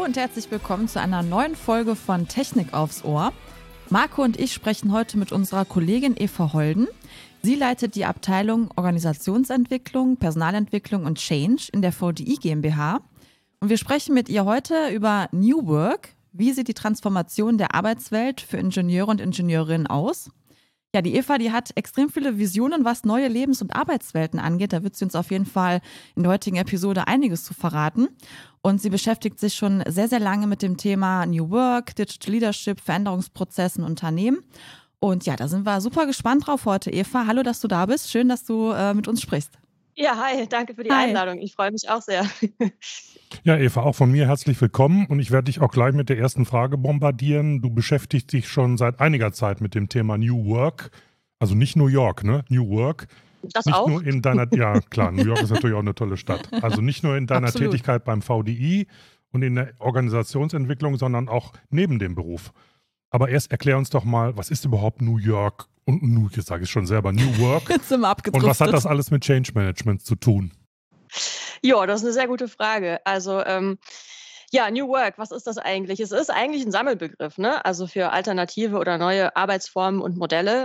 Hallo und herzlich willkommen zu einer neuen Folge von Technik aufs Ohr. Marco und ich sprechen heute mit unserer Kollegin Eva Holden. Sie leitet die Abteilung Organisationsentwicklung, Personalentwicklung und Change in der VDI GmbH. Und wir sprechen mit ihr heute über New Work. Wie sieht die Transformation der Arbeitswelt für Ingenieure und Ingenieurinnen aus? Ja, die Eva, die hat extrem viele Visionen, was neue Lebens- und Arbeitswelten angeht. Da wird sie uns auf jeden Fall in der heutigen Episode einiges zu verraten. Und sie beschäftigt sich schon sehr, sehr lange mit dem Thema New Work, Digital Leadership, Veränderungsprozessen, Unternehmen. Und ja, da sind wir super gespannt drauf heute, Eva. Hallo, dass du da bist. Schön, dass du mit uns sprichst. Ja, hi, danke für die Hi. Einladung. Ich freue mich auch sehr. Ja, Eva, auch von mir herzlich willkommen und ich werde dich auch gleich mit der ersten Frage bombardieren. Du beschäftigst dich schon seit einiger Zeit mit dem Thema New Work, also nicht New York, ne? New Work. Das Nicht auch? nur in deiner, ja klar, New York ist natürlich auch eine tolle Stadt. Also nicht nur in deiner Absolut. Tätigkeit beim VDI und in der Organisationsentwicklung, sondern auch neben dem Beruf. Aber erst erklär uns doch mal, was ist überhaupt New York und jetzt sage ich schon selber, New Work Jetzt sind wir und abgedriftet. was hat das alles mit Change Management zu tun? Ja, das ist eine sehr gute Frage. Also, ja, New Work, was ist das eigentlich? Es ist eigentlich ein Sammelbegriff, ne? Also für alternative oder neue Arbeitsformen und Modelle.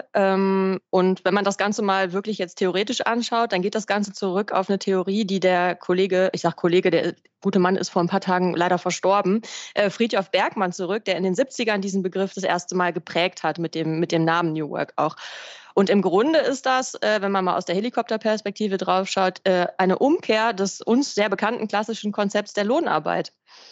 Und wenn man das Ganze mal wirklich jetzt theoretisch anschaut, dann geht das Ganze zurück auf eine Theorie, die der Kollege, ich sage Kollege, der gute Mann ist vor ein paar Tagen leider verstorben, Fridtjof Bergmann zurück, der in den 70ern diesen Begriff das erste Mal geprägt hat mit dem Namen New Work auch. Und im Grunde ist das, wenn man mal aus der Helikopterperspektive draufschaut, eine Umkehr des uns sehr bekannten klassischen Konzepts der Lohnarbeit.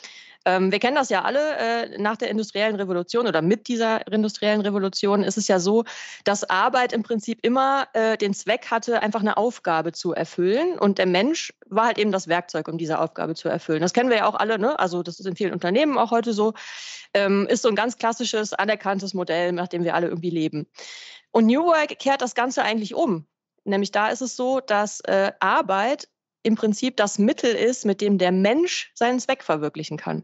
Wir kennen das ja alle, nach der industriellen Revolution oder mit dieser industriellen Revolution ist es ja so, dass Arbeit im Prinzip immer den Zweck hatte, einfach eine Aufgabe zu erfüllen. Und der Mensch war halt eben das Werkzeug, um diese Aufgabe zu erfüllen. Das kennen wir ja auch alle, ne? Also das ist in vielen Unternehmen auch heute so. Ist so ein ganz klassisches, anerkanntes Modell, nach dem wir alle irgendwie leben. Und New Work kehrt das Ganze eigentlich um. Nämlich da ist es so, dass Arbeit im Prinzip das Mittel ist, mit dem der Mensch seinen Zweck verwirklichen kann.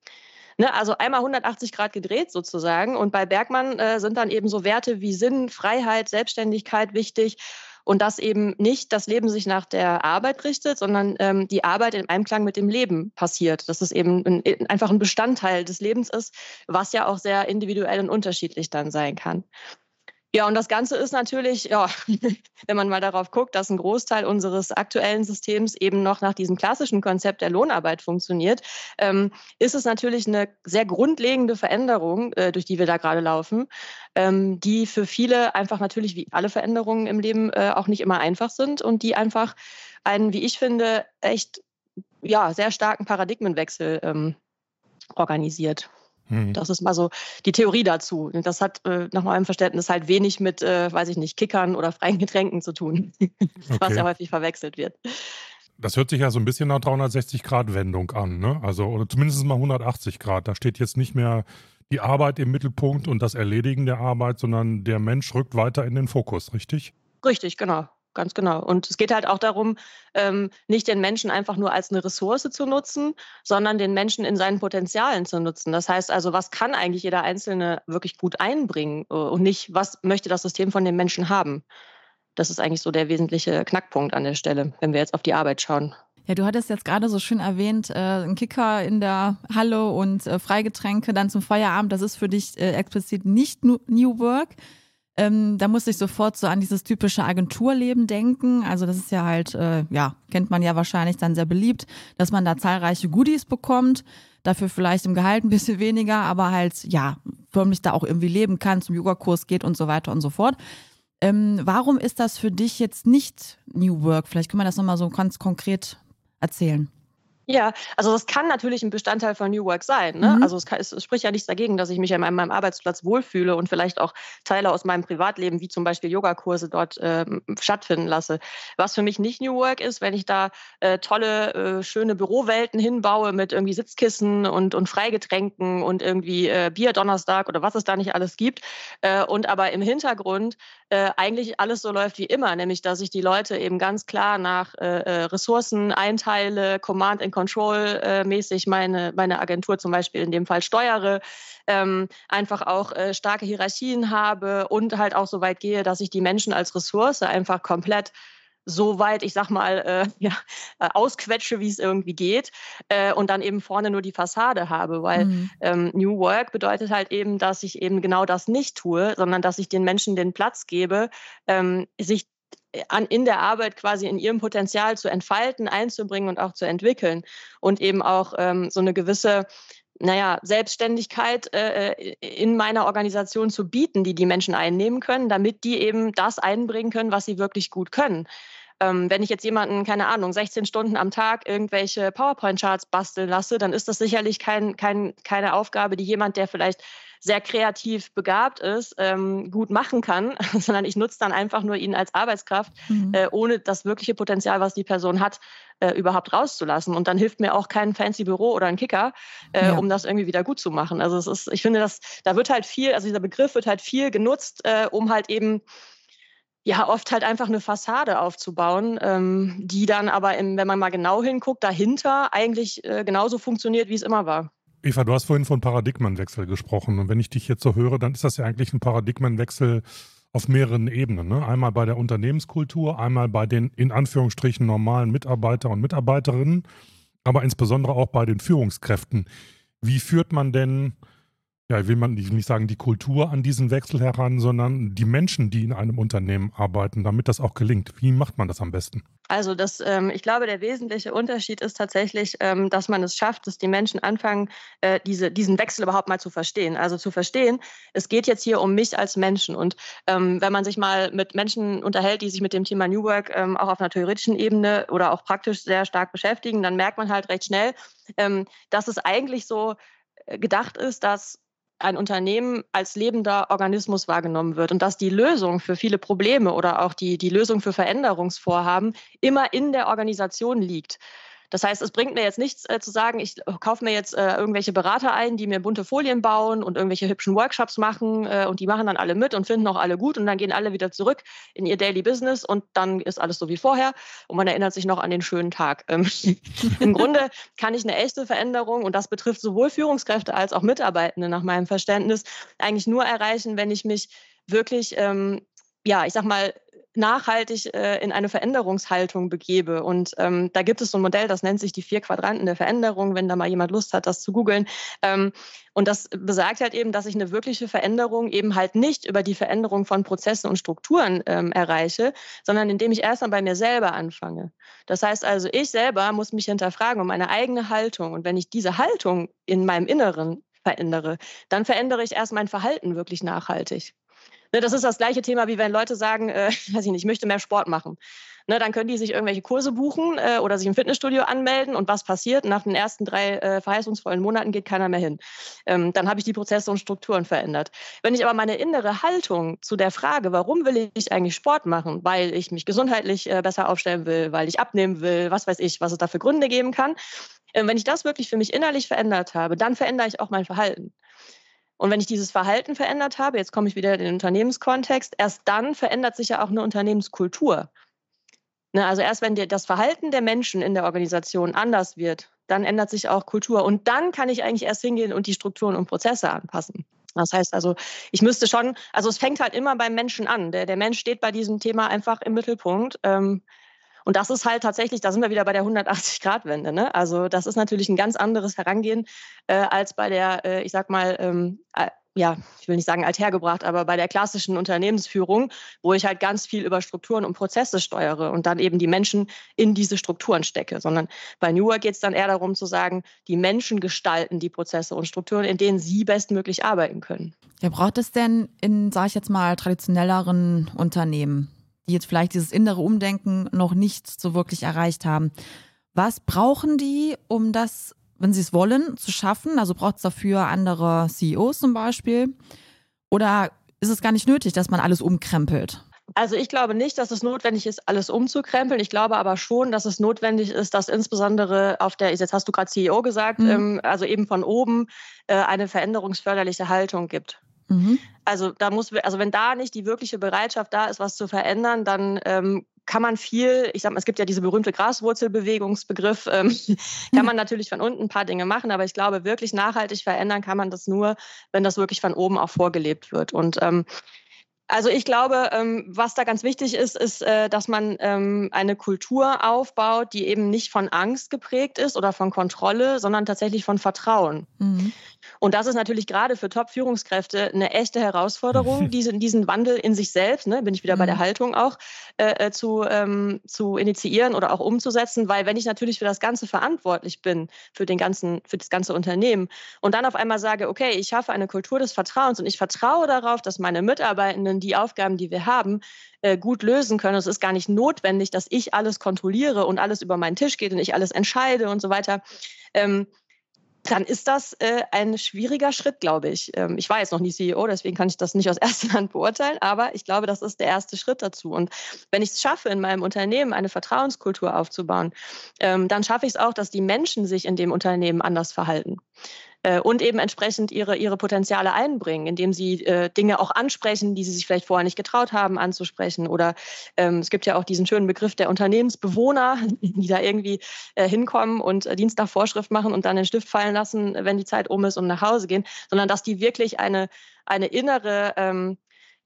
Ne, also einmal 180 Grad gedreht sozusagen. Und bei Bergmann sind dann eben so Werte wie Sinn, Freiheit, Selbstständigkeit wichtig. Und dass eben nicht das Leben sich nach der Arbeit richtet, sondern die Arbeit im Einklang mit dem Leben passiert. Dass es eben einfach ein Bestandteil des Lebens ist, was ja auch sehr individuell und unterschiedlich dann sein kann. Ja, und das Ganze ist natürlich, ja, wenn man mal darauf guckt, dass ein Großteil unseres aktuellen Systems eben noch nach diesem klassischen Konzept der Lohnarbeit funktioniert, ist es natürlich eine sehr grundlegende Veränderung, durch die wir da gerade laufen, die für viele einfach natürlich wie alle Veränderungen im Leben auch nicht immer einfach sind und die einfach einen, wie ich finde, echt ja, sehr starken Paradigmenwechsel organisiert. Das ist mal so die Theorie dazu. Und das hat nach meinem Verständnis halt wenig mit, weiß ich nicht, Kickern oder freien Getränken zu tun, was Okay. ja häufig verwechselt wird. Das hört sich ja so ein bisschen nach 360-Grad-Wendung an, ne? Also, oder zumindest mal 180 Grad. Da steht jetzt nicht mehr die Arbeit im Mittelpunkt und das Erledigen der Arbeit, sondern der Mensch rückt weiter in den Fokus, richtig? Richtig, genau. Ganz genau. Und es geht halt auch darum, nicht den Menschen einfach nur als eine Ressource zu nutzen, sondern den Menschen in seinen Potenzialen zu nutzen. Das heißt also, was kann eigentlich jeder Einzelne wirklich gut einbringen und nicht, was möchte das System von den Menschen haben? Das ist eigentlich so der wesentliche Knackpunkt an der Stelle, wenn wir jetzt auf die Arbeit schauen. Ja, du hattest jetzt gerade so schön erwähnt, ein Kicker in der Halle und Freigetränke dann zum Feierabend. Das ist für dich explizit nicht New Work. Da musste ich sofort so an dieses typische Agenturleben denken. Also das ist ja halt, ja, kennt man ja wahrscheinlich dann sehr beliebt, dass man da zahlreiche Goodies bekommt, dafür vielleicht im Gehalt ein bisschen weniger, aber halt, ja, förmlich da auch irgendwie leben kann, zum Yogakurs geht und so weiter und so fort. Warum ist das für dich jetzt nicht New Work? Vielleicht können wir das nochmal so ganz konkret erzählen. Ja, also das kann natürlich ein Bestandteil von New Work sein, ne? Also es spricht ja nichts dagegen, dass ich mich an meinem Arbeitsplatz wohlfühle und vielleicht auch Teile aus meinem Privatleben, wie zum Beispiel Yogakurse dort stattfinden lasse. Was für mich nicht New Work ist, wenn ich da tolle, schöne Bürowelten hinbaue mit irgendwie Sitzkissen und Freigetränken und irgendwie Bier-Donnerstag oder was es da nicht alles gibt. Und aber im Hintergrund eigentlich alles so läuft wie immer, nämlich dass ich die Leute eben ganz klar nach Ressourcen einteile, Command and Control mäßig meine Agentur zum Beispiel in dem Fall steuere, einfach auch starke Hierarchien habe und halt auch so weit gehe, dass ich die Menschen als Ressource einfach komplett so weit, ich sag mal, ausquetsche, wie es irgendwie geht, und dann eben vorne nur die Fassade habe, weil New Work bedeutet halt eben, dass ich eben genau das nicht tue, sondern dass ich den Menschen den Platz gebe, sich in der Arbeit quasi in ihrem Potenzial zu entfalten, einzubringen und auch zu entwickeln und eben auch so eine gewisse Selbstständigkeit in meiner Organisation zu bieten, die Menschen einnehmen können, damit die eben das einbringen können, was sie wirklich gut können. Wenn ich jetzt jemanden, keine Ahnung, 16 Stunden am Tag irgendwelche PowerPoint-Charts basteln lasse, dann ist das sicherlich keine Aufgabe, die jemand, der vielleicht sehr kreativ begabt ist, gut machen kann, sondern ich nutze dann einfach nur ihn als Arbeitskraft, ohne das wirkliche Potenzial, was die Person hat, überhaupt rauszulassen. Und dann hilft mir auch kein fancy Büro oder ein Kicker, um das irgendwie wieder gut zu machen. Also ich finde, da wird halt viel, also dieser Begriff wird halt viel genutzt, um halt eben oft halt einfach eine Fassade aufzubauen, die dann aber, wenn man mal genau hinguckt, dahinter eigentlich genauso funktioniert, wie es immer war. Eva, du hast vorhin von Paradigmenwechsel gesprochen. Und wenn ich dich jetzt so höre, dann ist das ja eigentlich ein Paradigmenwechsel auf mehreren Ebenen. Ne? Einmal bei der Unternehmenskultur, einmal bei den in Anführungsstrichen normalen Mitarbeiter und Mitarbeiterinnen, aber insbesondere auch bei den Führungskräften. Wie führt man denn, ich will nicht sagen die Kultur an diesen Wechsel heran, sondern die Menschen, die in einem Unternehmen arbeiten, damit das auch gelingt? Wie macht man das am besten? Also ich glaube, der wesentliche Unterschied ist tatsächlich, dass man es schafft, dass die Menschen anfangen, diesen Wechsel überhaupt mal zu verstehen. Also zu verstehen, es geht jetzt hier um mich als Menschen. Und wenn man sich mal mit Menschen unterhält, die sich mit dem Thema New Work auch auf einer theoretischen Ebene oder auch praktisch sehr stark beschäftigen, dann merkt man halt recht schnell, dass es eigentlich so gedacht ist, dass ein Unternehmen als lebender Organismus wahrgenommen wird und dass die Lösung für viele Probleme oder auch die Lösung für Veränderungsvorhaben immer in der Organisation liegt. Das heißt, es bringt mir jetzt nichts zu sagen, ich kaufe mir jetzt irgendwelche Berater ein, die mir bunte Folien bauen und irgendwelche hübschen Workshops machen und die machen dann alle mit und finden auch alle gut und dann gehen alle wieder zurück in ihr Daily Business und dann ist alles so wie vorher und man erinnert sich noch an den schönen Tag. Im Grunde kann ich eine echte Veränderung, und das betrifft sowohl Führungskräfte als auch Mitarbeitende nach meinem Verständnis, eigentlich nur erreichen, wenn ich mich wirklich, ich sag mal, nachhaltig in eine Veränderungshaltung begebe. Und da gibt es so ein Modell, das nennt sich die 4 Quadranten der Veränderung, wenn da mal jemand Lust hat, das zu googeln. Und das besagt halt eben, dass ich eine wirkliche Veränderung eben halt nicht über die Veränderung von Prozessen und Strukturen erreiche, sondern indem ich erst mal bei mir selber anfange. Das heißt also, ich selber muss mich hinterfragen um meine eigene Haltung. Und wenn ich diese Haltung in meinem Inneren verändere, dann verändere ich erst mein Verhalten wirklich nachhaltig. Das ist das gleiche Thema, wie wenn Leute sagen, ich möchte mehr Sport machen. Dann können die sich irgendwelche Kurse buchen oder sich im Fitnessstudio anmelden. Und was passiert? Nach den ersten 3 verheißungsvollen Monaten geht keiner mehr hin. Dann habe ich die Prozesse und Strukturen verändert. Wenn ich aber meine innere Haltung zu der Frage, warum will ich eigentlich Sport machen? Weil ich mich gesundheitlich besser aufstellen will, weil ich abnehmen will, was weiß ich, was es da für Gründe geben kann. Wenn ich das wirklich für mich innerlich verändert habe, dann verändere ich auch mein Verhalten. Und wenn ich dieses Verhalten verändert habe, jetzt komme ich wieder in den Unternehmenskontext, erst dann verändert sich ja auch eine Unternehmenskultur. Also erst wenn das Verhalten der Menschen in der Organisation anders wird, dann ändert sich auch Kultur. Und dann kann ich eigentlich erst hingehen und die Strukturen und Prozesse anpassen. Das heißt also, ich müsste schon, also es fängt halt immer beim Menschen an. Der Mensch steht bei diesem Thema einfach im Mittelpunkt. Und das ist halt tatsächlich, da sind wir wieder bei der 180-Grad-Wende. Ne? Also das ist natürlich ein ganz anderes Herangehen als bei der, ich will nicht sagen althergebracht, aber bei der klassischen Unternehmensführung, wo ich halt ganz viel über Strukturen und Prozesse steuere und dann eben die Menschen in diese Strukturen stecke. Sondern bei New Work geht es dann eher darum zu sagen, die Menschen gestalten die Prozesse und Strukturen, in denen sie bestmöglich arbeiten können. Ja, braucht es denn in, sage ich jetzt mal, traditionelleren Unternehmen, die jetzt vielleicht dieses innere Umdenken noch nicht so wirklich erreicht haben? Was brauchen die, um das, wenn sie es wollen, zu schaffen? Also braucht es dafür andere CEOs zum Beispiel? Oder ist es gar nicht nötig, dass man alles umkrempelt? Also ich glaube nicht, dass es notwendig ist, alles umzukrempeln. Ich glaube aber schon, dass es notwendig ist, dass insbesondere jetzt hast du gerade CEO gesagt, also eben von oben eine veränderungsförderliche Haltung gibt. Also wenn da nicht die wirkliche Bereitschaft da ist, was zu verändern, dann kann man viel, es gibt ja diese berühmte Graswurzelbewegungsbegriff, kann man natürlich von unten ein paar Dinge machen, aber ich glaube, wirklich nachhaltig verändern kann man das nur, wenn das wirklich von oben auch vorgelebt wird. Und Also ich glaube, was da ganz wichtig ist, dass man eine Kultur aufbaut, die eben nicht von Angst geprägt ist oder von Kontrolle, sondern tatsächlich von Vertrauen. Mhm. Und das ist natürlich gerade für Top-Führungskräfte eine echte Herausforderung, diesen Wandel in sich selbst, ne, bin ich wieder bei der Haltung auch, zu initiieren oder auch umzusetzen, weil wenn ich natürlich für das Ganze verantwortlich bin, für das ganze Unternehmen und dann auf einmal sage, okay, ich schaffe eine Kultur des Vertrauens und ich vertraue darauf, dass meine Mitarbeitenden die Aufgaben, die wir haben, gut lösen können. Es ist gar nicht notwendig, dass ich alles kontrolliere und alles über meinen Tisch geht und ich alles entscheide und so weiter. Dann ist das ein schwieriger Schritt, glaube ich. Ich war jetzt noch nie CEO, deswegen kann ich das nicht aus erster Hand beurteilen, aber ich glaube, das ist der erste Schritt dazu. Und wenn ich es schaffe, in meinem Unternehmen eine Vertrauenskultur aufzubauen, dann schaffe ich es auch, dass die Menschen sich in dem Unternehmen anders verhalten. Und eben entsprechend ihre Potenziale einbringen, indem sie Dinge auch ansprechen, die sie sich vielleicht vorher nicht getraut haben anzusprechen. Oder es gibt ja auch diesen schönen Begriff der Unternehmensbewohner, die da irgendwie hinkommen und Dienst nach Vorschrift machen und dann den Stift fallen lassen, wenn die Zeit um ist und nach Hause gehen, sondern dass die wirklich einen inneren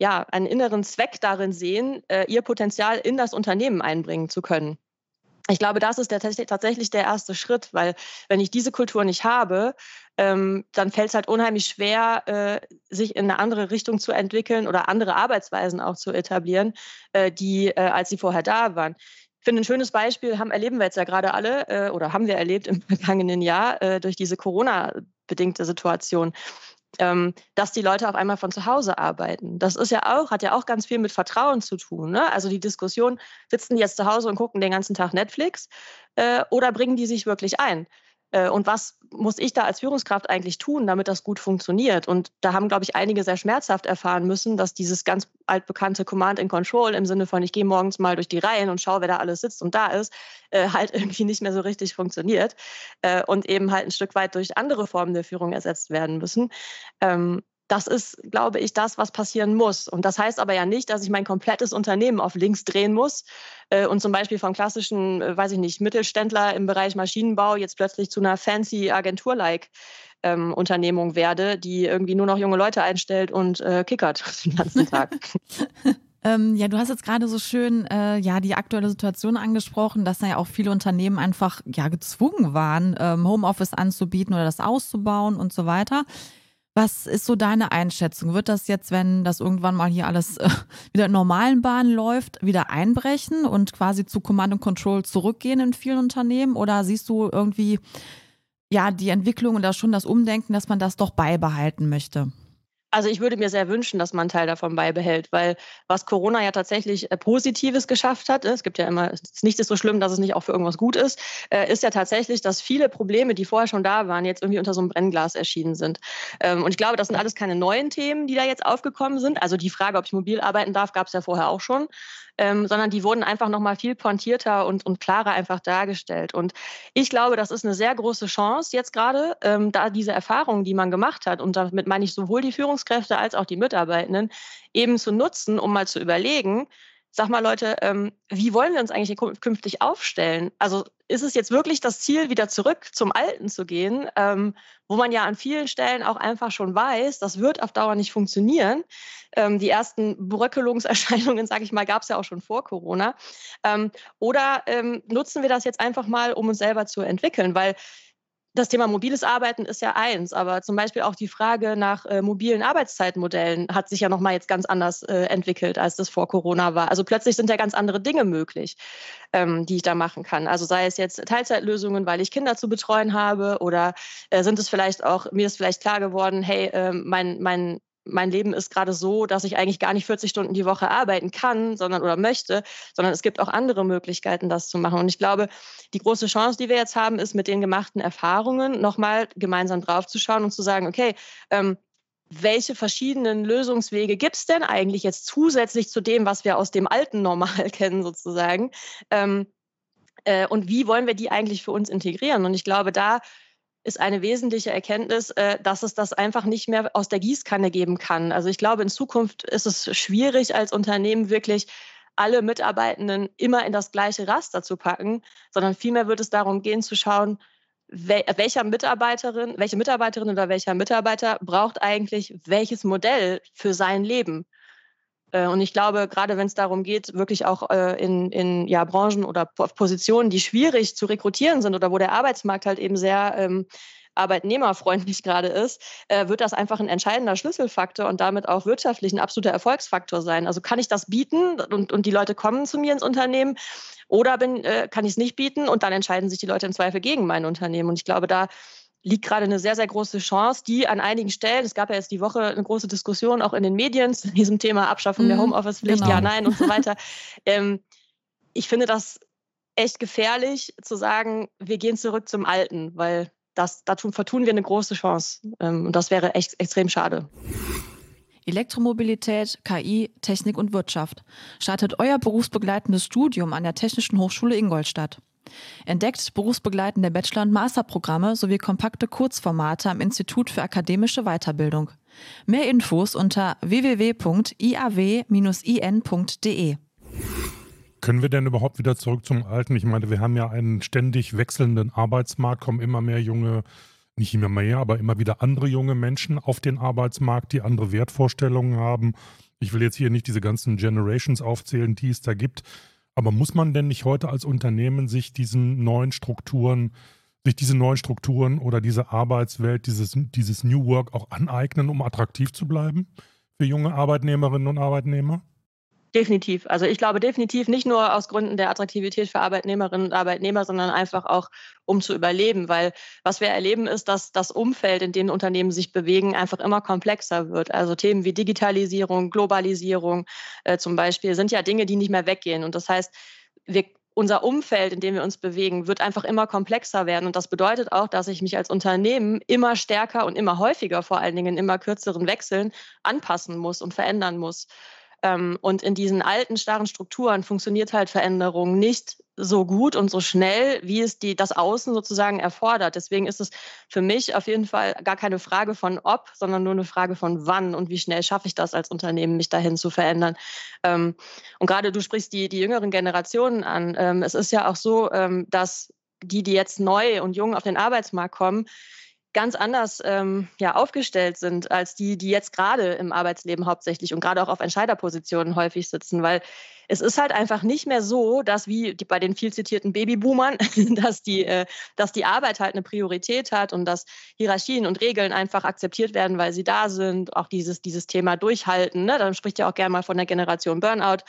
Zweck darin sehen, ihr Potenzial in das Unternehmen einbringen zu können. Ich glaube, das ist tatsächlich der erste Schritt, weil wenn ich diese Kultur nicht habe, dann fällt es halt unheimlich schwer, sich in eine andere Richtung zu entwickeln oder andere Arbeitsweisen auch zu etablieren, als sie vorher da waren. Ich finde, ein schönes Beispiel erleben wir jetzt ja gerade alle oder haben wir erlebt im vergangenen Jahr durch diese Corona-bedingte Situation. Dass die Leute auf einmal von zu Hause arbeiten. Das ist hat ja auch ganz viel mit Vertrauen zu tun. Ne? Also die Diskussion, sitzen die jetzt zu Hause und gucken den ganzen Tag Netflix oder bringen die sich wirklich ein? Und was muss ich da als Führungskraft eigentlich tun, damit das gut funktioniert? Und da haben, glaube ich, einige sehr schmerzhaft erfahren müssen, dass dieses ganz altbekannte Command and Control im Sinne von, ich gehe morgens mal durch die Reihen und schaue, wer da alles sitzt und da ist, halt irgendwie nicht mehr so richtig funktioniert und eben halt ein Stück weit durch andere Formen der Führung ersetzt werden müssen. Das ist, glaube ich, das, was passieren muss. Und das heißt aber ja nicht, dass ich mein komplettes Unternehmen auf links drehen muss und zum Beispiel vom klassischen, Mittelständler im Bereich Maschinenbau jetzt plötzlich zu einer fancy Agentur-like Unternehmung werde, die irgendwie nur noch junge Leute einstellt und kickert den ganzen Tag. Ja, du hast jetzt gerade so schön die aktuelle Situation angesprochen, dass da ja auch viele Unternehmen einfach gezwungen waren, Homeoffice anzubieten oder das auszubauen und so weiter. Was ist so deine Einschätzung? Wird das jetzt, wenn das irgendwann mal hier alles wieder in normalen Bahnen läuft, wieder einbrechen und quasi zu Command and Control zurückgehen in vielen Unternehmen? Oder siehst du irgendwie die Entwicklung und da schon das Umdenken, dass man das doch beibehalten möchte? Also ich würde mir sehr wünschen, dass man einen Teil davon beibehält, weil was Corona ja tatsächlich Positives geschafft hat, es gibt ja immer, nichts ist so schlimm, dass es nicht auch für irgendwas gut ist ja tatsächlich, dass viele Probleme, die vorher schon da waren, jetzt irgendwie unter so einem Brennglas erschienen sind. Und ich glaube, das sind alles keine neuen Themen, die da jetzt aufgekommen sind. Also die Frage, ob ich mobil arbeiten darf, gab es ja vorher auch schon. Sondern die wurden einfach nochmal viel pointierter und klarer einfach dargestellt. Und ich glaube, das ist eine sehr große Chance jetzt gerade, da diese Erfahrungen, die man gemacht hat, und damit meine ich sowohl die Führungskräfte als auch die Mitarbeitenden, eben zu nutzen, um mal zu überlegen, sag mal Leute, wie wollen wir uns eigentlich künftig aufstellen? Also ist es jetzt wirklich das Ziel, wieder zurück zum Alten zu gehen, wo man ja an vielen Stellen auch einfach schon weiß, das wird auf Dauer nicht funktionieren. Die ersten Bröckelungserscheinungen, sage ich mal, gab es ja auch schon vor Corona. Oder nutzen wir das jetzt einfach mal, um uns selber zu entwickeln? Weil das Thema mobiles Arbeiten ist ja eins, aber zum Beispiel auch die Frage nach mobilen Arbeitszeitmodellen hat sich ja nochmal jetzt ganz anders entwickelt, als das vor Corona war. Also plötzlich sind ja ganz andere Dinge möglich, die ich da machen kann. Also sei es jetzt Teilzeitlösungen, weil ich Kinder zu betreuen habe, oder sind es vielleicht auch, mir ist vielleicht klar geworden, hey, mein Leben ist gerade so, dass ich eigentlich gar nicht 40 Stunden die Woche arbeiten kann, oder möchte, sondern es gibt auch andere Möglichkeiten, das zu machen. Und ich glaube, die große Chance, die wir jetzt haben, ist, mit den gemachten Erfahrungen nochmal gemeinsam draufzuschauen und zu sagen, okay, welche verschiedenen Lösungswege gibt es denn eigentlich jetzt zusätzlich zu dem, was wir aus dem alten Normal kennen sozusagen? Und wie wollen wir die eigentlich für uns integrieren? Und ich glaube, da ist eine wesentliche Erkenntnis, dass es das einfach nicht mehr aus der Gießkanne geben kann. Also ich glaube, in Zukunft ist es schwierig, als Unternehmen wirklich alle Mitarbeitenden immer in das gleiche Raster zu packen, sondern vielmehr wird es darum gehen zu schauen, welche Mitarbeiterin oder welcher Mitarbeiter braucht eigentlich welches Modell für sein Leben. Und ich glaube, gerade wenn es darum geht, wirklich auch in Branchen oder Positionen, die schwierig zu rekrutieren sind oder wo der Arbeitsmarkt halt eben sehr arbeitnehmerfreundlich gerade ist, wird das einfach ein entscheidender Schlüsselfaktor und damit auch wirtschaftlich ein absoluter Erfolgsfaktor sein. Also kann ich das bieten und die Leute kommen zu mir ins Unternehmen oder kann ich es nicht bieten und dann entscheiden sich die Leute im Zweifel gegen mein Unternehmen. Und ich glaube, da liegt gerade eine sehr, sehr große Chance, die an einigen Stellen, es gab ja jetzt die Woche eine große Diskussion auch in den Medien zu diesem Thema Abschaffung der Homeoffice-Pflicht, genau. ja, nein und so weiter. Ich finde das echt gefährlich zu sagen, wir gehen zurück zum Alten, weil vertun wir eine große Chance. Und das wäre echt extrem schade. Elektromobilität, KI, Technik und Wirtschaft. Startet euer berufsbegleitendes Studium an der Technischen Hochschule Ingolstadt. Entdeckt berufsbegleitende Bachelor- und Masterprogramme sowie kompakte Kurzformate am Institut für akademische Weiterbildung. Mehr Infos unter www.iaw-in.de. Können wir denn überhaupt wieder zurück zum Alten? Ich meine, wir haben ja einen ständig wechselnden Arbeitsmarkt, kommen immer mehr nicht immer mehr, aber immer wieder andere junge Menschen auf den Arbeitsmarkt, die andere Wertvorstellungen haben. Ich will jetzt hier nicht diese ganzen Generations aufzählen, die es da gibt. Aber muss man denn nicht heute als Unternehmen sich diese neuen Strukturen oder diese Arbeitswelt, dieses New Work auch aneignen, um attraktiv zu bleiben für junge Arbeitnehmerinnen und Arbeitnehmer? Definitiv. Also ich glaube definitiv nicht nur aus Gründen der Attraktivität für Arbeitnehmerinnen und Arbeitnehmer, sondern einfach auch, um zu überleben. Weil was wir erleben ist, dass das Umfeld, in dem Unternehmen sich bewegen, einfach immer komplexer wird. Also Themen wie Digitalisierung, Globalisierung zum Beispiel sind ja Dinge, die nicht mehr weggehen. Und das heißt, unser Umfeld, in dem wir uns bewegen, wird einfach immer komplexer werden. Und das bedeutet auch, dass ich mich als Unternehmen immer stärker und immer häufiger, vor allen Dingen in immer kürzeren Wechseln, anpassen muss und verändern muss. Und in diesen alten, starren Strukturen funktioniert halt Veränderung nicht so gut und so schnell, wie es das Außen sozusagen erfordert. Deswegen ist es für mich auf jeden Fall gar keine Frage von ob, sondern nur eine Frage von wann und wie schnell schaffe ich das als Unternehmen, mich dahin zu verändern. Und gerade du sprichst die jüngeren Generationen an. Es ist ja auch so, dass die jetzt neu und jung auf den Arbeitsmarkt kommen, ganz anders aufgestellt sind als die jetzt gerade im Arbeitsleben hauptsächlich und gerade auch auf Entscheiderpositionen häufig sitzen, weil es ist halt einfach nicht mehr so, dass wie bei den viel zitierten Babyboomern, dass die Arbeit halt eine Priorität hat und dass Hierarchien und Regeln einfach akzeptiert werden, weil sie da sind. Auch dieses Thema Durchhalten, ne? Dann spricht ja auch gerne mal von der Generation Burnout.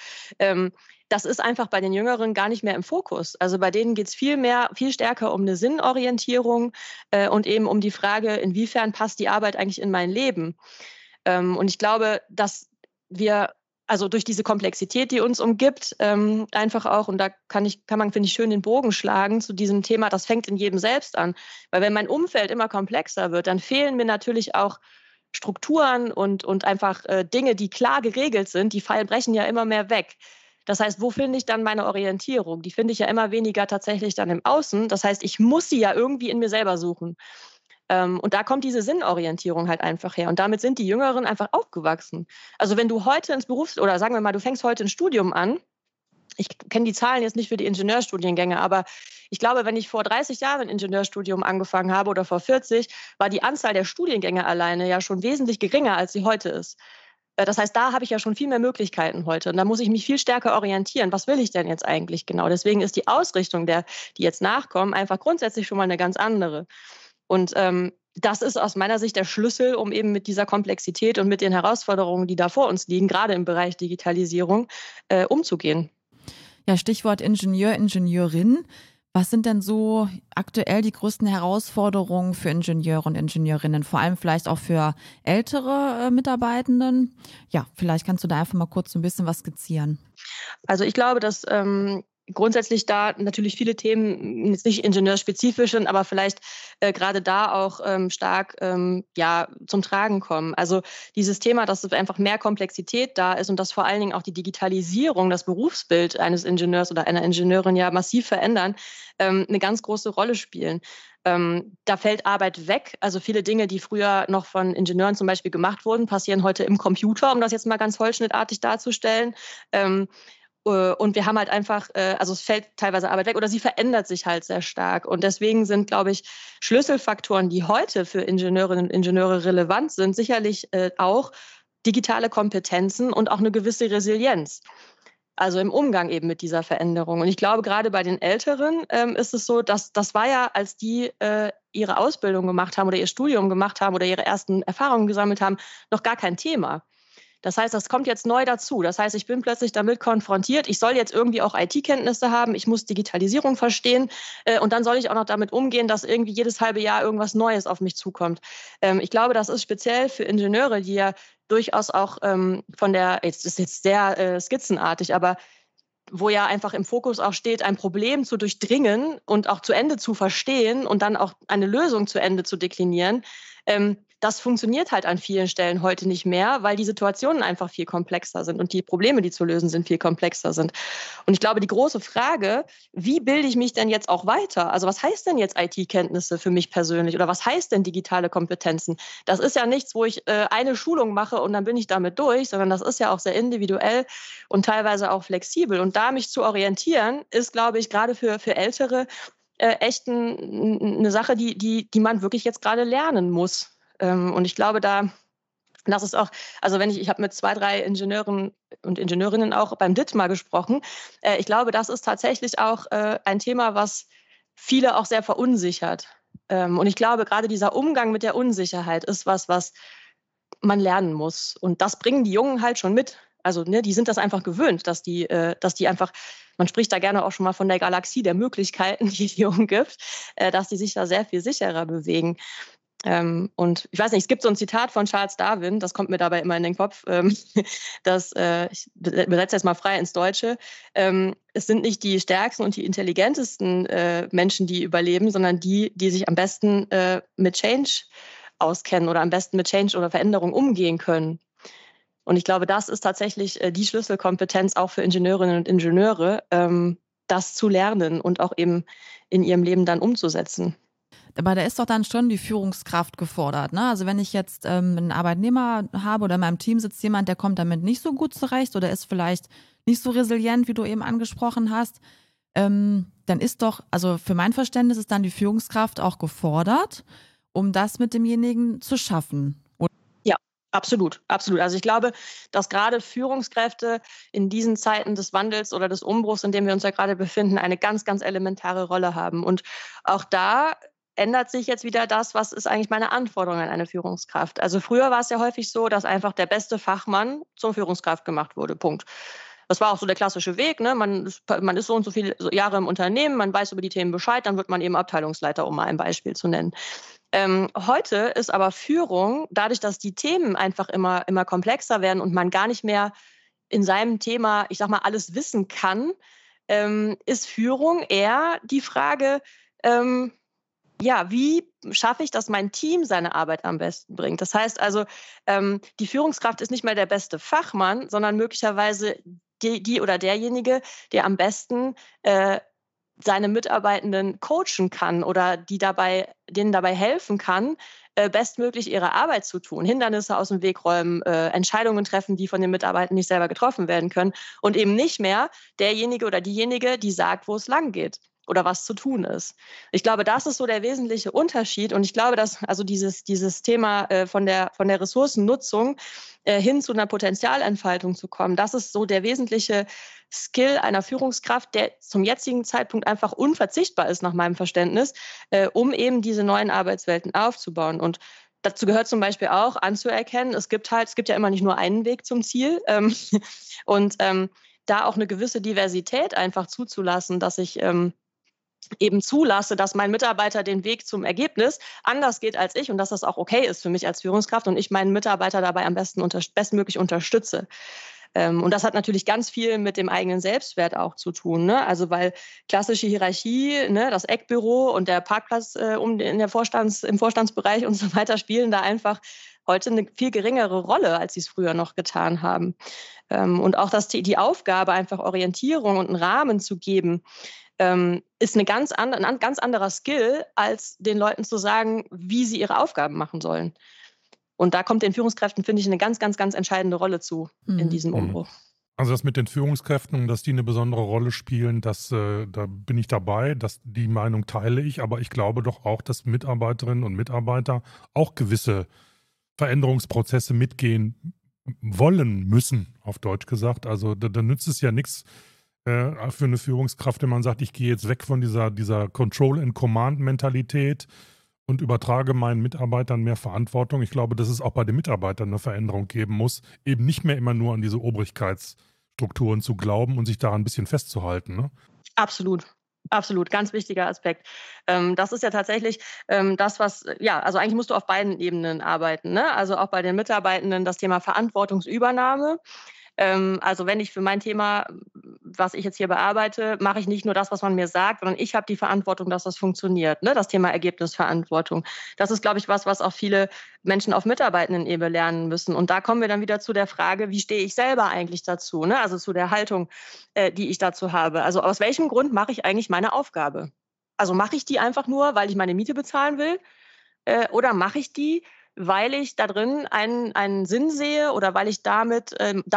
Das ist einfach bei den Jüngeren gar nicht mehr im Fokus. Also bei denen geht es viel stärker um eine Sinnorientierung und eben um die Frage, inwiefern passt die Arbeit eigentlich in mein Leben? Und ich glaube, dass wir also durch diese Komplexität, die uns umgibt, einfach auch, und da kann man, finde ich, schön den Bogen schlagen zu diesem Thema, das fängt in jedem selbst an. Weil wenn mein Umfeld immer komplexer wird, dann fehlen mir natürlich auch Strukturen und einfach Dinge, die klar geregelt sind, die brechen ja immer mehr weg. Das heißt, wo finde ich dann meine Orientierung? Die finde ich ja immer weniger tatsächlich dann im Außen. Das heißt, ich muss sie ja irgendwie in mir selber suchen. Und da kommt diese Sinnorientierung halt einfach her. Und damit sind die Jüngeren einfach aufgewachsen. Also wenn du heute oder sagen wir mal, du fängst heute ein Studium an, ich kenne die Zahlen jetzt nicht für die Ingenieurstudiengänge, aber ich glaube, wenn ich vor 30 Jahren ein Ingenieurstudium angefangen habe oder vor 40, war die Anzahl der Studiengänge alleine ja schon wesentlich geringer, als sie heute ist. Das heißt, da habe ich ja schon viel mehr Möglichkeiten heute. Und da muss ich mich viel stärker orientieren. Was will ich denn jetzt eigentlich genau? Deswegen ist die Ausrichtung die jetzt nachkommen, einfach grundsätzlich schon mal eine ganz andere. Und das ist aus meiner Sicht der Schlüssel, um eben mit dieser Komplexität und mit den Herausforderungen, die da vor uns liegen, gerade im Bereich Digitalisierung, umzugehen. Ja, Stichwort Ingenieur, Ingenieurin. Was sind denn so aktuell die größten Herausforderungen für Ingenieure und Ingenieurinnen, vor allem vielleicht auch für ältere Mitarbeitenden? Ja, vielleicht kannst du da einfach mal kurz so ein bisschen was skizzieren. Also ich glaube, dass grundsätzlich da natürlich viele Themen, jetzt nicht ingenieurspezifisch sind, aber vielleicht gerade da auch stark zum Tragen kommen. Also dieses Thema, dass einfach mehr Komplexität da ist und dass vor allen Dingen auch die Digitalisierung, das Berufsbild eines Ingenieurs oder einer Ingenieurin ja massiv verändern, eine ganz große Rolle spielen. Da fällt Arbeit weg. Also viele Dinge, die früher noch von Ingenieuren zum Beispiel gemacht wurden, passieren heute im Computer, um das jetzt mal ganz holzschnittartig darzustellen. Und wir haben halt einfach, also es fällt teilweise Arbeit weg oder sie verändert sich halt sehr stark. Und deswegen sind, glaube ich, Schlüsselfaktoren, die heute für Ingenieurinnen und Ingenieure relevant sind, sicherlich auch digitale Kompetenzen und auch eine gewisse Resilienz. Also im Umgang eben mit dieser Veränderung. Und ich glaube, gerade bei den Älteren ist es so, dass das war ja, als die ihre Ausbildung gemacht haben oder ihr Studium gemacht haben oder ihre ersten Erfahrungen gesammelt haben, noch gar kein Thema. Das heißt, das kommt jetzt neu dazu. Das heißt, ich bin plötzlich damit konfrontiert. Ich soll jetzt irgendwie auch IT-Kenntnisse haben. Ich muss Digitalisierung verstehen. Und dann soll ich auch noch damit umgehen, dass irgendwie jedes halbe Jahr irgendwas Neues auf mich zukommt. Ich glaube, das ist speziell für Ingenieure, die ja durchaus auch von der, jetzt ist jetzt sehr skizzenartig, aber wo ja einfach im Fokus auch steht, ein Problem zu durchdringen und auch zu Ende zu verstehen und dann auch eine Lösung zu Ende zu deklinieren. Das funktioniert halt an vielen Stellen heute nicht mehr, weil die Situationen einfach viel komplexer sind und die Probleme, die zu lösen sind, viel komplexer sind. Und ich glaube, die große Frage, wie bilde ich mich denn jetzt auch weiter? Also was heißt denn jetzt IT-Kenntnisse für mich persönlich oder was heißt denn digitale Kompetenzen? Das ist ja nichts, wo ich eine Schulung mache und dann bin ich damit durch, sondern das ist ja auch sehr individuell und teilweise auch flexibel. Und da mich zu orientieren, ist, glaube ich, gerade für Ältere echt eine Sache, die man wirklich jetzt gerade lernen muss. Und ich glaube, das ist auch, also ich habe mit 2, 3 Ingenieuren und Ingenieurinnen auch beim DIT mal gesprochen. Ich glaube, das ist tatsächlich auch ein Thema, was viele auch sehr verunsichert. Und ich glaube, gerade dieser Umgang mit der Unsicherheit ist was man lernen muss. Und das bringen die Jungen halt schon mit. Also die sind das einfach gewöhnt, dass die einfach, man spricht da gerne auch schon mal von der Galaxie der Möglichkeiten, die es hier umgibt, dass die sich da sehr viel sicherer bewegen. Und ich weiß nicht, es gibt so ein Zitat von Charles Darwin, das kommt mir dabei immer in den Kopf, ich übersetze jetzt mal frei ins Deutsche, es sind nicht die stärksten und die intelligentesten Menschen, die überleben, sondern die sich am besten mit Change auskennen oder am besten mit Change oder Veränderung umgehen können. Und ich glaube, das ist tatsächlich die Schlüsselkompetenz auch für Ingenieurinnen und Ingenieure, das zu lernen und auch eben in ihrem Leben dann umzusetzen. Aber da ist doch dann schon die Führungskraft gefordert, ne? Also wenn ich jetzt einen Arbeitnehmer habe oder in meinem Team sitzt jemand, der kommt damit nicht so gut zurecht oder ist vielleicht nicht so resilient, wie du eben angesprochen hast, dann ist doch, also für mein Verständnis ist dann die Führungskraft auch gefordert, um das mit demjenigen zu schaffen. Ja, absolut, absolut. Also ich glaube, dass gerade Führungskräfte in diesen Zeiten des Wandels oder des Umbruchs, in dem wir uns ja gerade befinden, eine ganz, ganz elementare Rolle haben. Und auch da ändert sich jetzt wieder das, was ist eigentlich meine Anforderung an eine Führungskraft. Also früher war es ja häufig so, dass einfach der beste Fachmann zur Führungskraft gemacht wurde, Punkt. Das war auch so der klassische Weg, ne? Man ist so und so viele Jahre im Unternehmen, man weiß über die Themen Bescheid, dann wird man eben Abteilungsleiter, um mal ein Beispiel zu nennen. Heute ist aber Führung, dadurch, dass die Themen einfach immer komplexer werden und man gar nicht mehr in seinem Thema, ich sag mal, alles wissen kann, ist Führung eher die Frage, wie schaffe ich, dass mein Team seine Arbeit am besten bringt? Das heißt also, die Führungskraft ist nicht mehr der beste Fachmann, sondern möglicherweise die oder derjenige, der am besten seine Mitarbeitenden coachen kann oder denen dabei helfen kann, bestmöglich ihre Arbeit zu tun, Hindernisse aus dem Weg räumen, Entscheidungen treffen, die von den Mitarbeitern nicht selber getroffen werden können und eben nicht mehr derjenige oder diejenige, die sagt, wo es lang geht oder was zu tun ist. Ich glaube, das ist so der wesentliche Unterschied und ich glaube, dass also dieses Thema von der Ressourcennutzung hin zu einer Potenzialentfaltung zu kommen, das ist so der wesentliche Skill einer Führungskraft, der zum jetzigen Zeitpunkt einfach unverzichtbar ist nach meinem Verständnis, um eben diese neuen Arbeitswelten aufzubauen. Und dazu gehört zum Beispiel auch anzuerkennen, es gibt ja immer nicht nur einen Weg zum Ziel und da auch eine gewisse Diversität einfach zuzulassen, dass ich eben zulasse, dass mein Mitarbeiter den Weg zum Ergebnis anders geht als ich und dass das auch okay ist für mich als Führungskraft und ich meinen Mitarbeiter dabei am bestmöglich unterstütze. Und das hat natürlich ganz viel mit dem eigenen Selbstwert auch zu tun, ne? Also weil klassische Hierarchie, ne, das Eckbüro und der Parkplatz im Vorstandsbereich und so weiter spielen da einfach heute eine viel geringere Rolle, als sie es früher noch getan haben. Und auch die Aufgabe, einfach Orientierung und einen Rahmen zu geben, ist ein ganz anderer Skill, als den Leuten zu sagen, wie sie ihre Aufgaben machen sollen. Und da kommt den Führungskräften, finde ich, eine ganz, ganz, ganz entscheidende Rolle zu in diesem Umbruch. Also das mit den Führungskräften, dass die eine besondere Rolle spielen, da bin ich dabei, die Meinung teile ich, aber ich glaube doch auch, dass Mitarbeiterinnen und Mitarbeiter auch gewisse Veränderungsprozesse mitgehen wollen müssen, auf Deutsch gesagt. Also da nützt es ja nichts für eine Führungskraft, wenn man sagt, ich gehe jetzt weg von dieser Control-and-Command-Mentalität und übertrage meinen Mitarbeitern mehr Verantwortung. Ich glaube, dass es auch bei den Mitarbeitern eine Veränderung geben muss, eben nicht mehr immer nur an diese Obrigkeitsstrukturen zu glauben und sich daran ein bisschen festzuhalten. Ne? Absolut. Absolut, ganz wichtiger Aspekt. Das ist ja tatsächlich das, also eigentlich musst du auf beiden Ebenen arbeiten, ne? Also auch bei den Mitarbeitenden das Thema Verantwortungsübernahme. Also wenn ich für mein Thema, was ich jetzt hier bearbeite, mache ich nicht nur das, was man mir sagt, sondern ich habe die Verantwortung, dass das funktioniert. Ne? Das Thema Ergebnisverantwortung. Das ist, glaube ich, was auch viele Menschen auf Mitarbeitendenebene lernen müssen. Und da kommen wir dann wieder zu der Frage, wie stehe ich selber eigentlich dazu? Ne? Also zu der Haltung, die ich dazu habe. Also aus welchem Grund mache ich eigentlich meine Aufgabe? Also mache ich die einfach nur, weil ich meine Miete bezahlen will? Oder mache ich die, weil ich da drin einen Sinn sehe oder weil ich damit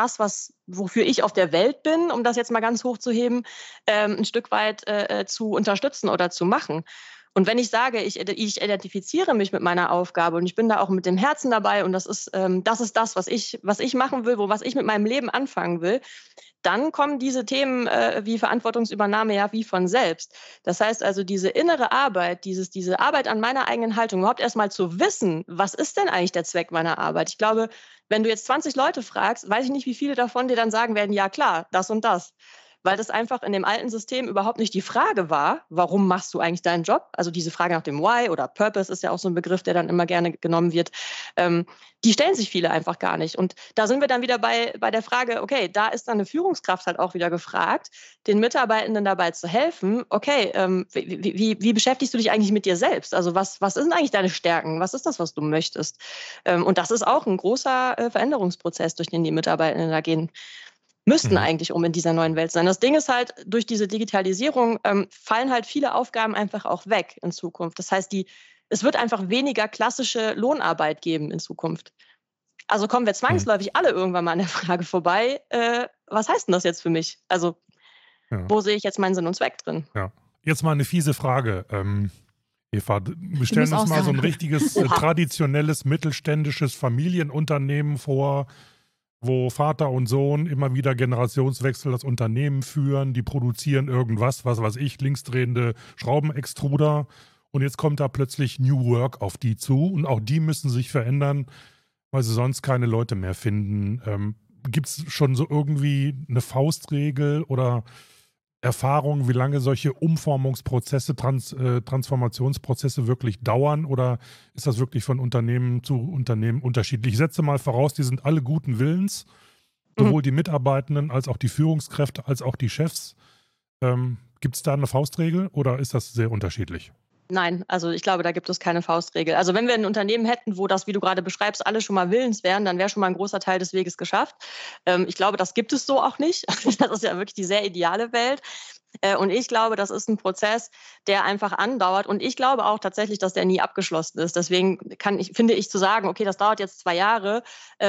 wofür ich auf der Welt bin, um das jetzt mal ganz hochzuheben, ein Stück weit zu unterstützen oder zu machen. Und wenn ich sage, ich identifiziere mich mit meiner Aufgabe und ich bin da auch mit dem Herzen dabei und das ist das, was ich machen will, was ich mit meinem Leben anfangen will, dann kommen diese Themen wie Verantwortungsübernahme ja wie von selbst. Das heißt also, diese innere Arbeit, diese Arbeit an meiner eigenen Haltung, überhaupt erstmal zu wissen, was ist denn eigentlich der Zweck meiner Arbeit? Ich glaube, wenn du jetzt 20 Leute fragst, weiß ich nicht, wie viele davon dir dann sagen werden, ja klar, das und das. Weil das einfach in dem alten System überhaupt nicht die Frage war, warum machst du eigentlich deinen Job? Also diese Frage nach dem Why oder Purpose ist ja auch so ein Begriff, der dann immer gerne genommen wird. Die stellen sich viele einfach gar nicht. Und da sind wir dann wieder bei der Frage, okay, da ist dann eine Führungskraft halt auch wieder gefragt, den Mitarbeitenden dabei zu helfen, okay, wie beschäftigst du dich eigentlich mit dir selbst? Also was sind eigentlich deine Stärken? Was ist das, was du möchtest? Und das ist auch ein großer Veränderungsprozess, durch den die Mitarbeitenden da gehen müssten eigentlich, um in dieser neuen Welt sein. Das Ding ist halt, durch diese Digitalisierung fallen halt viele Aufgaben einfach auch weg in Zukunft. Das heißt, es wird einfach weniger klassische Lohnarbeit geben in Zukunft. Also kommen wir zwangsläufig alle irgendwann mal an der Frage vorbei, was heißt denn das jetzt für mich? Also wo sehe ich jetzt meinen Sinn und Zweck drin? Ja. Jetzt mal eine fiese Frage. Eva, wir stellen uns mal so ein richtiges traditionelles mittelständisches Familienunternehmen vor, wo Vater und Sohn immer wieder Generationswechsel das Unternehmen führen, die produzieren irgendwas, was weiß ich, linksdrehende Schraubenextruder und jetzt kommt da plötzlich New Work auf die zu und auch die müssen sich verändern, weil sie sonst keine Leute mehr finden. Gibt es schon so irgendwie eine Faustregel oder Erfahrung, wie lange solche Umformungsprozesse, Transformationsprozesse wirklich dauern oder ist das wirklich von Unternehmen zu Unternehmen unterschiedlich? Ich setze mal voraus, die sind alle guten Willens, sowohl die Mitarbeitenden als auch die Führungskräfte als auch die Chefs. Gibt es da eine Faustregel oder ist das sehr unterschiedlich? Nein, also ich glaube, da gibt es keine Faustregel. Also wenn wir ein Unternehmen hätten, wo das, wie du gerade beschreibst, alle schon mal willens wären, dann wäre schon mal ein großer Teil des Weges geschafft. Ich glaube, das gibt es so auch nicht. Das ist ja wirklich die sehr ideale Welt. Und ich glaube, das ist ein Prozess, der einfach andauert. Und ich glaube auch tatsächlich, dass der nie abgeschlossen ist. Deswegen finde ich zu sagen, okay, das dauert jetzt 2 Jahre,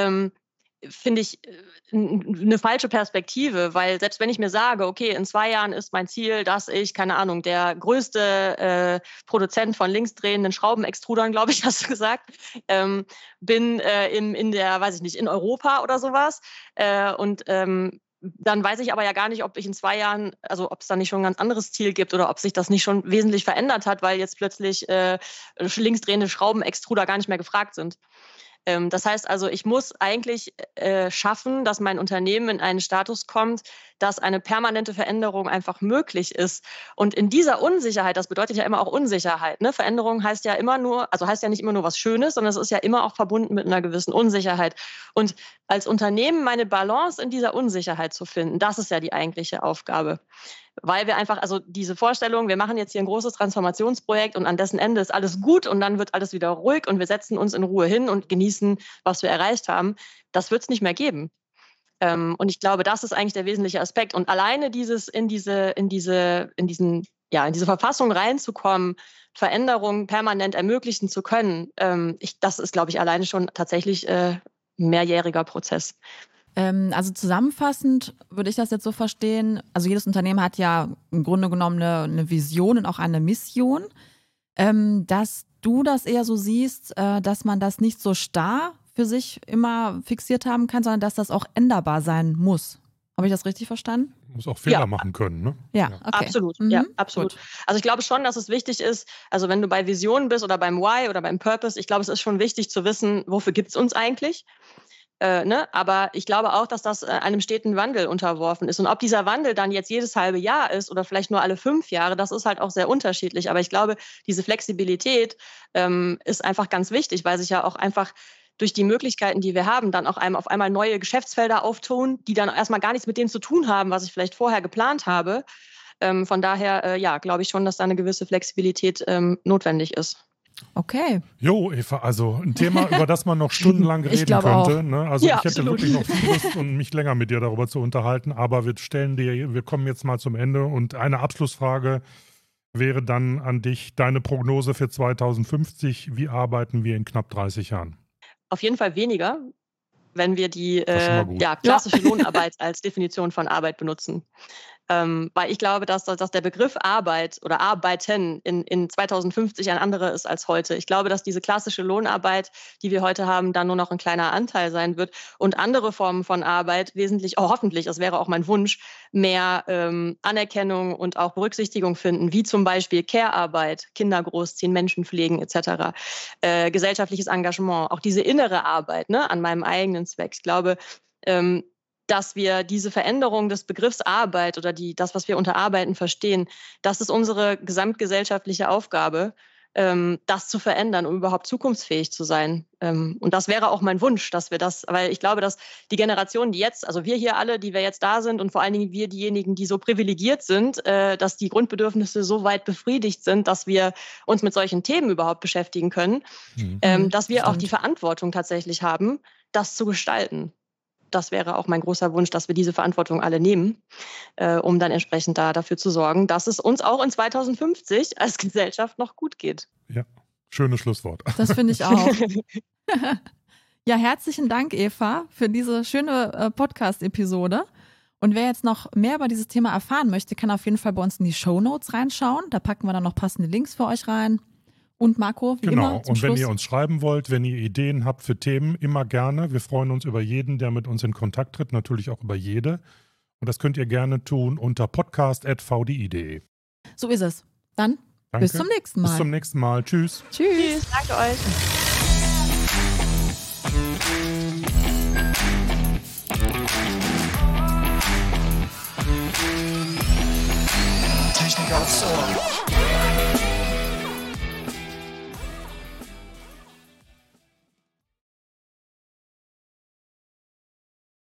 finde ich eine falsche Perspektive, weil selbst wenn ich mir sage, okay, in 2 Jahren ist mein Ziel, dass ich, keine Ahnung, der größte Produzent von linksdrehenden Schraubenextrudern, glaube ich, hast du gesagt, bin in Europa oder sowas und dann weiß ich aber ja gar nicht, ob ich in 2 Jahren, also ob es da nicht schon ein ganz anderes Ziel gibt oder ob sich das nicht schon wesentlich verändert hat, weil jetzt plötzlich linksdrehende Schraubenextruder gar nicht mehr gefragt sind. Das heißt also, ich muss eigentlich schaffen, dass mein Unternehmen in einen Status kommt, dass eine permanente Veränderung einfach möglich ist. Und in dieser Unsicherheit, das bedeutet ja immer auch Unsicherheit, ne? Veränderung heißt ja nicht immer nur was Schönes, sondern es ist ja immer auch verbunden mit einer gewissen Unsicherheit. Und als Unternehmen meine Balance in dieser Unsicherheit zu finden, das ist ja die eigentliche Aufgabe. Weil wir einfach, also diese Vorstellung, wir machen jetzt hier ein großes Transformationsprojekt und an dessen Ende ist alles gut und dann wird alles wieder ruhig und wir setzen uns in Ruhe hin und genießen, was wir erreicht haben, das wird es nicht mehr geben. Und ich glaube, das ist eigentlich der wesentliche Aspekt. Und alleine in diese Verfassung reinzukommen, Veränderungen permanent ermöglichen zu können, das ist, glaube ich, alleine schon tatsächlich ein mehrjähriger Prozess. Also zusammenfassend würde ich das jetzt so verstehen, also jedes Unternehmen hat ja im Grunde genommen eine Vision und auch eine Mission, dass du das eher so siehst, dass man das nicht so starr für sich immer fixiert haben kann, sondern dass das auch änderbar sein muss. Habe ich das richtig verstanden? Muss auch Fehler machen können, ne? Ja, okay. Absolut, ja, absolut. Gut. Also ich glaube schon, dass es wichtig ist, also wenn du bei Vision bist oder beim Why oder beim Purpose, ich glaube, es ist schon wichtig zu wissen, wofür gibt es uns eigentlich? Aber ich glaube auch, dass das einem steten Wandel unterworfen ist. Und ob dieser Wandel dann jetzt jedes halbe Jahr ist oder vielleicht nur alle 5 Jahre, das ist halt auch sehr unterschiedlich. Aber ich glaube, diese Flexibilität ist einfach ganz wichtig, weil sich ja auch einfach durch die Möglichkeiten, die wir haben, dann auch auf einmal neue Geschäftsfelder auftun, die dann erstmal gar nichts mit dem zu tun haben, was ich vielleicht vorher geplant habe. Von daher, glaube ich schon, dass da eine gewisse Flexibilität notwendig ist. Okay. Jo, Eva, also ein Thema, über das man noch stundenlang reden könnte. Ne? Also ja, ich hätte absolut. wirklich noch viel Lust, mich länger mit dir darüber zu unterhalten, aber wir kommen jetzt mal zum Ende und eine Abschlussfrage wäre dann an dich, deine Prognose für 2050, wie arbeiten wir in knapp 30 Jahren? Auf jeden Fall weniger, wenn wir die klassische Lohnarbeit als Definition von Arbeit benutzen. Weil ich glaube, dass der Begriff Arbeit oder Arbeiten in 2050 ein anderer ist als heute. Ich glaube, dass diese klassische Lohnarbeit, die wir heute haben, dann nur noch ein kleiner Anteil sein wird und andere Formen von Arbeit wesentlich, hoffentlich, das wäre auch mein Wunsch, mehr Anerkennung und auch Berücksichtigung finden, wie zum Beispiel Care-Arbeit, Kinder großziehen, Menschen pflegen etc., gesellschaftliches Engagement, auch diese innere Arbeit, ne, an meinem eigenen Zweck. Ich glaube, dass wir diese Veränderung des Begriffs Arbeit oder das, was wir unter Arbeiten verstehen, das ist unsere gesamtgesellschaftliche Aufgabe, das zu verändern, um überhaupt zukunftsfähig zu sein. Und das wäre auch mein Wunsch, dass wir das, weil ich glaube, dass die Generationen, die jetzt, also wir hier alle, die wir jetzt da sind und vor allen Dingen wir diejenigen, die so privilegiert sind, dass die Grundbedürfnisse so weit befriedigt sind, dass wir uns mit solchen Themen überhaupt beschäftigen können, dass wir auch die Verantwortung tatsächlich haben, das zu gestalten. Das wäre auch mein großer Wunsch, dass wir diese Verantwortung alle nehmen, um dann entsprechend dafür zu sorgen, dass es uns auch in 2050 als Gesellschaft noch gut geht. Ja, schönes Schlusswort. Das finde ich auch. Ja, herzlichen Dank, Eva, für diese schöne Podcast-Episode. Und wer jetzt noch mehr über dieses Thema erfahren möchte, kann auf jeden Fall bei uns in die Shownotes reinschauen. Da packen wir dann noch passende Links für euch rein. Und Marco, wie immer, zum und wenn Schluss. ihr uns schreiben wollt, wenn ihr Ideen habt für Themen, immer gerne. Wir freuen uns über jeden, der mit uns in Kontakt tritt, natürlich auch über jede. Und das könnt ihr gerne tun unter podcast@vdi.de. So ist es. Dann Danke. bis zum nächsten Mal. Bis zum nächsten Mal. Tschüss. Tschüss. Danke euch.